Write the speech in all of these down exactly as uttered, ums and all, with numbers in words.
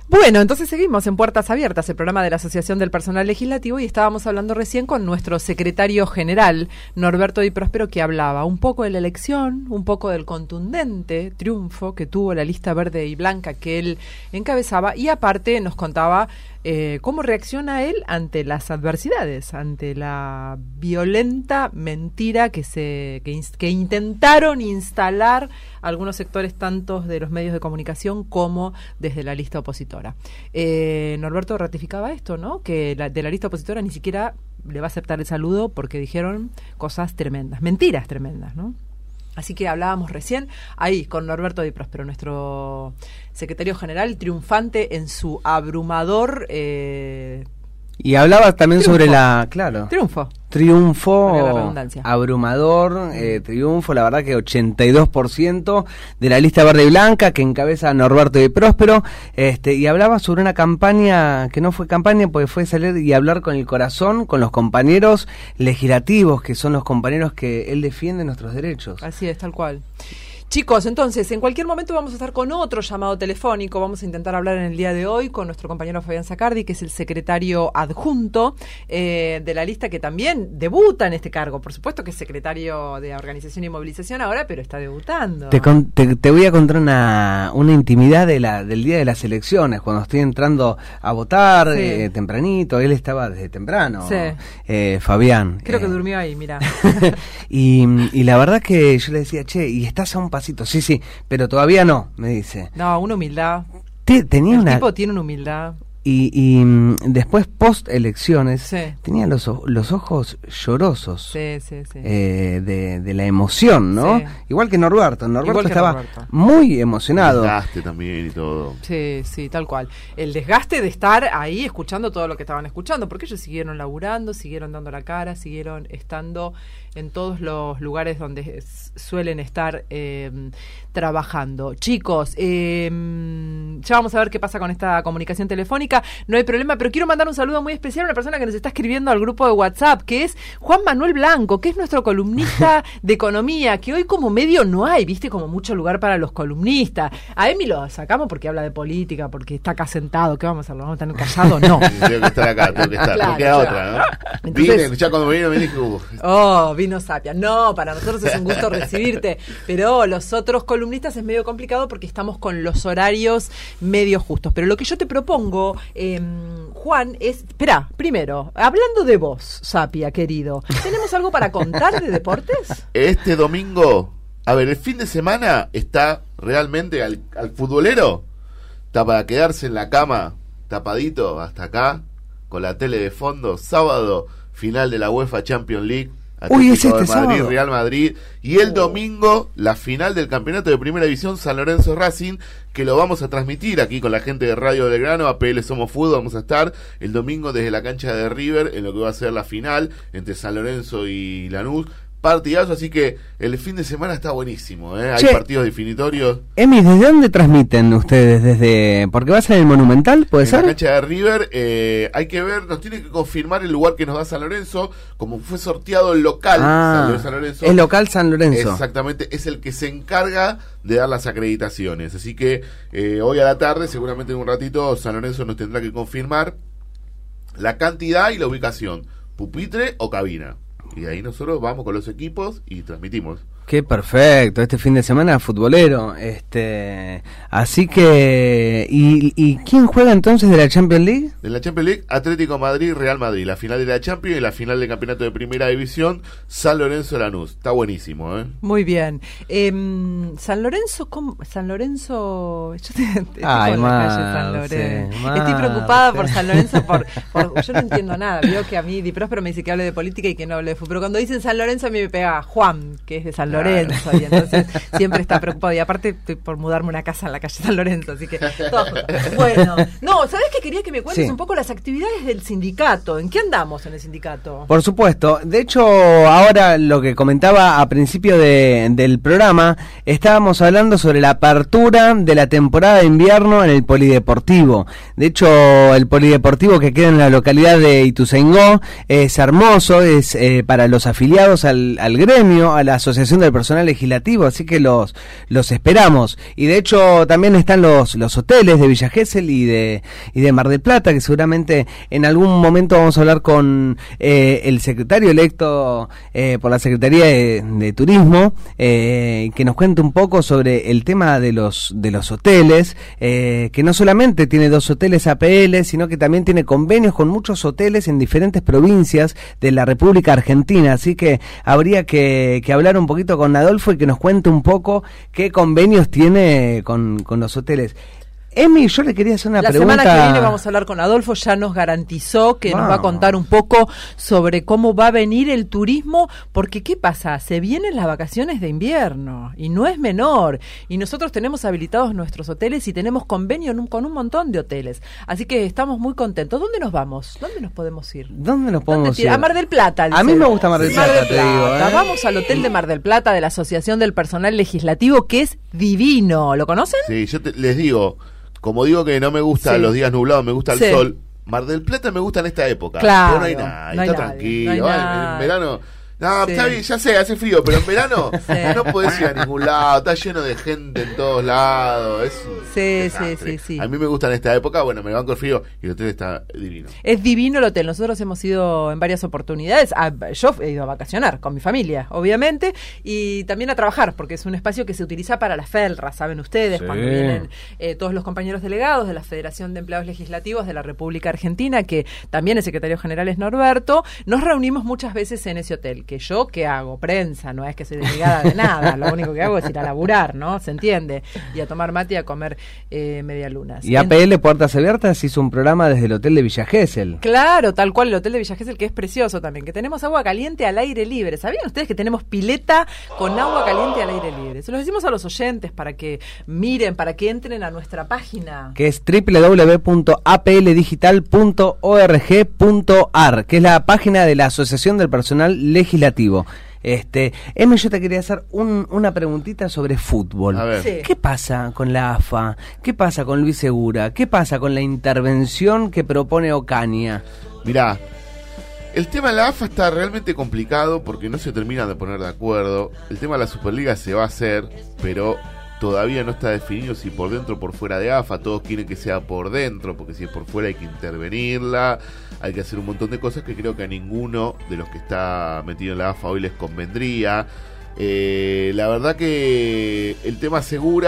Bueno, entonces seguimos en Puertas Abiertas, el programa de la Asociación del Personal Legislativo, y estábamos hablando recién con nuestro secretario general, Norberto Di Próspero, que hablaba un poco de la elección, un poco del contundente triunfo que tuvo la lista verde y blanca que él encabezaba, y aparte nos contaba eh, cómo reacciona él ante las adversidades, ante la violenta mentira que se que, que intentaron instalar algunos sectores, tantos de los medios de comunicación como desde la lista opositora. Eh, Norberto ratificaba esto, ¿no? Que la, de la lista opositora ni siquiera le va a aceptar el saludo porque dijeron cosas tremendas, mentiras tremendas, ¿no? Así que hablábamos recién ahí con Norberto Di Próspero, nuestro secretario general, triunfante en su abrumador... Eh, y hablaba también triunfo. sobre la... Claro. Triunfo. Triunfo abrumador, eh, triunfo, la verdad que ochenta y dos por ciento de la lista verde y blanca que encabeza Norberto Di Próspero, este, y hablaba sobre una campaña que no fue campaña porque fue salir y hablar con el corazón, con los compañeros legislativos, que son los compañeros que él defiende nuestros derechos. Así es, tal cual. Chicos, entonces, en cualquier momento vamos a estar con otro llamado telefónico. Vamos a intentar hablar en el día de hoy con nuestro compañero Fabián Zacardi, que es el secretario adjunto eh, de la lista, que también debuta en este cargo. Por supuesto que es secretario de Organización y Movilización ahora, pero está debutando. Te, con, te, te voy a contar una, una intimidad de la, del día de las elecciones, cuando estoy entrando a votar, sí. eh, tempranito. Él estaba desde temprano, sí. eh, Fabián. Creo eh. que durmió ahí, mira. y, y la verdad que yo le decía, che, y estás a un pasito, sí, sí, pero todavía no, me dice. No, una humildad. Te, tenía el una... tipo tiene una humildad. Y, y después, post elecciones, sí. tenía los, los ojos llorosos, sí, sí, sí. Eh, de, de la emoción, ¿no? Sí. Igual que Norberto, Norberto que estaba Norberto. muy emocionado. El desgaste también y todo. Sí, sí, tal cual. El desgaste de estar ahí escuchando todo lo que estaban escuchando, porque ellos siguieron laburando, siguieron dando la cara, siguieron estando en todos los lugares donde suelen estar eh, trabajando. Chicos, eh, ya vamos a ver qué pasa con esta comunicación telefónica. No hay problema, pero quiero mandar un saludo muy especial a una persona que nos está escribiendo al grupo de WhatsApp, que es Juan Manuel Blanco, que es nuestro columnista de economía, que hoy como medio no hay, viste, como mucho lugar para los columnistas. A Emi lo sacamos porque habla de política, porque está acá sentado. ¿Qué vamos a hacer? ¿Lo vamos a tener callado? No. Tengo que estar acá, tengo que estar. Claro, no queda claro. otra, ¿no? Entonces, vine, ya cuando me vino me dije, uh, oh, vino Sapia. No, para nosotros es un gusto recibirte, pero los otros columnistas es medio complicado porque estamos con los horarios medio justos. Pero lo que yo te propongo, eh, Juan, es... Espera, primero, hablando de vos, Sapia, querido, ¿tenemos algo para contar de deportes? Este domingo, a ver, el fin de semana está realmente al, al futbolero, está para quedarse en la cama, tapadito hasta acá, con la tele de fondo. Sábado, final de la UEFA Champions League. Uy, es este de Madrid, sábado. Real Madrid. Y el domingo, la final del campeonato de Primera División, San Lorenzo Racing, que lo vamos a transmitir aquí con la gente de Radio Belgrano, A P L Somos Fútbol. Vamos a estar el domingo desde la cancha de River en lo que va a ser la final entre San Lorenzo y Lanús. Partidazo, así que el fin de semana está buenísimo, ¿eh? Hay Che, partidos definitorios. Emi, ¿desde dónde transmiten ustedes? Desde ¿Porque va a ser el Monumental? ¿Puede en ser? la cancha de River, eh, hay que ver, nos tiene que confirmar el lugar que nos da San Lorenzo, como fue sorteado el local Ah, San Lorenzo. es local San Lorenzo. Exactamente, es el que se encarga de dar las acreditaciones. Así que eh, hoy a la tarde, seguramente en un ratito, San Lorenzo nos tendrá que confirmar la cantidad y la ubicación, pupitre o cabina. Y ahí nosotros vamos con los equipos y transmitimos. Qué perfecto, este fin de semana futbolero, este, así que, ¿y, y quién juega entonces de la Champions League? De la Champions League, Atlético Madrid, Real Madrid, la final de la Champions y la final del campeonato de Primera División, San Lorenzo Lanús. Está buenísimo, ¿eh? Muy bien. Eh, San Lorenzo, ¿cómo? San Lorenzo, yo te, te Ay, en la calle San Marce, Lorenzo. Marce. Estoy preocupada por San Lorenzo, por, por, yo no entiendo nada. Vio que a mí Di Próspero me dice que hable de política y que no hable de fútbol. Pero cuando dicen San Lorenzo a mí me pega Juan, que es de San Lorenzo, y entonces siempre está preocupado. Y aparte estoy por mudarme una casa en la calle San Lorenzo, así que todo. Bueno, no, ¿sabés qué? Quería que me cuentes Sí. un poco las actividades del sindicato. ¿En qué andamos en el sindicato? Por supuesto, de hecho ahora lo que comentaba a principio de, del programa, estábamos hablando sobre la apertura de la temporada de invierno en el polideportivo. De hecho el polideportivo que queda en la localidad de Ituzaingó es hermoso, es eh, para los afiliados al, al gremio, a la Asociación de del personal legislativo, así que los los esperamos. Y de hecho también están los los hoteles de Villa Gesell y de y de Mar del Plata, que seguramente en algún momento vamos a hablar con eh, el secretario electo eh, por la Secretaría de, de Turismo, eh, que nos cuente un poco sobre el tema de los de los hoteles, eh, que no solamente tiene dos hoteles A P L, sino que también tiene convenios con muchos hoteles en diferentes provincias de la República Argentina, así que habría que, que hablar un poquito con Adolfo y que nos cuente un poco qué convenios tiene con, con los hoteles. Emi, yo le quería hacer una la pregunta. La semana que viene vamos a hablar con Adolfo, ya nos garantizó que wow. nos va a contar un poco sobre cómo va a venir el turismo, porque ¿qué pasa? Se vienen las vacaciones de invierno y no es menor, y nosotros tenemos habilitados nuestros hoteles y tenemos convenio con un montón de hoteles, así que estamos muy contentos. ¿Dónde nos vamos? ¿Dónde nos podemos ir? ¿Dónde nos podemos ¿Dónde ir? A Mar del Plata. Dice. A mí me gusta Mar del Plata, Mar del Plata. Te digo, ¿eh? Vamos al hotel de Mar del Plata de la Asociación del Personal Legislativo, que es divino. ¿Lo conocen? Sí, yo te, les digo... Como digo que no me gustan sí. los días nublados, me gusta el sí. sol. Mar del Plata me gusta en esta época. Claro. Pero no hay nada, no hay está nadie, tranquilo. no hay Ay, nada. en verano... No, sí. está bien, ya sé, hace frío, pero en verano sí. no podés ir a ningún lado, está lleno de gente en todos lados. Es sí, sí, sí, sí. A mí me gusta en esta época, bueno, me banco el frío y el hotel está divino. Es divino el hotel, nosotros hemos ido en varias oportunidades, a, yo he ido a vacacionar con mi familia, obviamente, y también a trabajar, porque es un espacio que se utiliza para las felras, saben ustedes, sí. cuando vienen eh, todos los compañeros delegados de la Federación de Empleados Legislativos de la República Argentina, que también el secretario general es Norberto, nos reunimos muchas veces en ese hotel. Que yo, ¿qué hago? Prensa, no es que soy delegada de nada, lo único que hago es ir a laburar, ¿no? ¿Se entiende? Y a tomar mate y a comer eh, medialunas. Y A P L Puertas Abiertas hizo un programa desde el hotel de Villa Gesell. Claro, tal cual, el hotel de Villa Gesell, que es precioso también, que tenemos agua caliente al aire libre. ¿Sabían ustedes que tenemos pileta con agua caliente al aire libre? Se los decimos a los oyentes para que miren, para que entren a nuestra página. Que es doble u doble u doble u punto a p l digital punto org punto a r, que es la página de la Asociación del Personal Legislativo. Este, Emi, yo te quería hacer un, una preguntita sobre fútbol. A ver. Sí. ¿Qué pasa con la A F A? ¿Qué pasa con Luis Segura? ¿Qué pasa con la intervención que propone Ocaña? Mirá, el tema de la A F A está realmente complicado porque no se terminan de poner de acuerdo. El tema de la Superliga se va a hacer, pero todavía no está definido si por dentro o por fuera de A F A. Todos quieren que sea por dentro, porque si es por fuera hay que intervenirla, hay que hacer un montón de cosas que creo que a ninguno de los que está metido en la A F A hoy les convendría. Eh, la verdad que el tema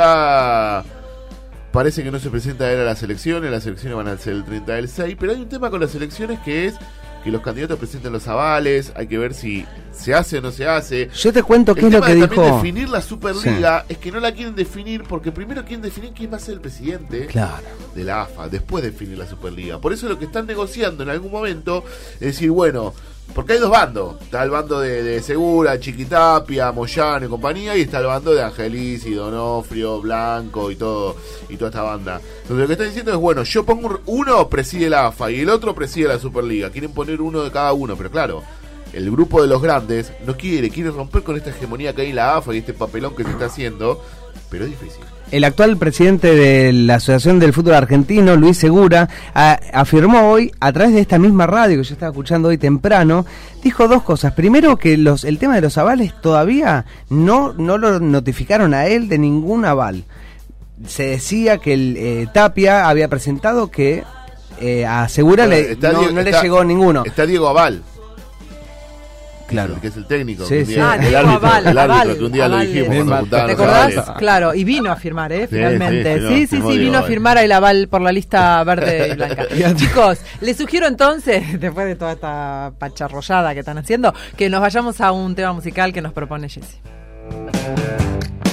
Segura parece que no se presenta a él a las elecciones. Las elecciones van a ser el treinta del seis, pero hay un tema con las elecciones que es que los candidatos presenten los avales. Hay que ver si se hace o no se hace. Yo te cuento qué el es lo que de dijo. Definir la Superliga sí. es que no la quieren definir porque primero quieren definir quién va a ser el presidente claro. de la A F A, después definir la Superliga. Por eso lo que están negociando en algún momento es decir, bueno, porque hay dos bandos. Está el bando de, de Segura, Chiquitapia, Moyano y compañía, y está el bando de Angelici, Donofrio, Blanco y todo y toda esta banda. Entonces lo que están diciendo es, bueno, yo pongo uno preside la A F A y el otro preside la Superliga. Quieren poner uno de cada uno, pero claro, el grupo de los grandes no quiere, quiere romper con esta hegemonía que hay en la A F A y este papelón que se está haciendo, pero es difícil. El actual presidente de la Asociación del Fútbol Argentino, Luis Segura, a, afirmó hoy, a través de esta misma radio que yo estaba escuchando hoy temprano, dijo dos cosas. Primero, que los el tema de los avales todavía no, no lo notificaron a él de ningún aval. Se decía que el eh, Tapia había presentado que eh, a Segura bueno, le, no, Diego, no le está, llegó ninguno. Está Diego Aval. Claro. Que es el técnico. Sí, sí. Ah, el Diego árbitro, Aval, el árbitro Aval, que un día Aval, lo dijimos sí. cuando juntaban ¿Te los acordás? avales. Claro, y vino a firmar, ¿eh? Sí, Finalmente. sí, Sí, sí, sí, sí vino a firmar el aval por la lista verde y blanca. Chicos, les sugiero entonces, después de toda esta pacharrollada que están haciendo, que nos vayamos a un tema musical que nos propone Jessy.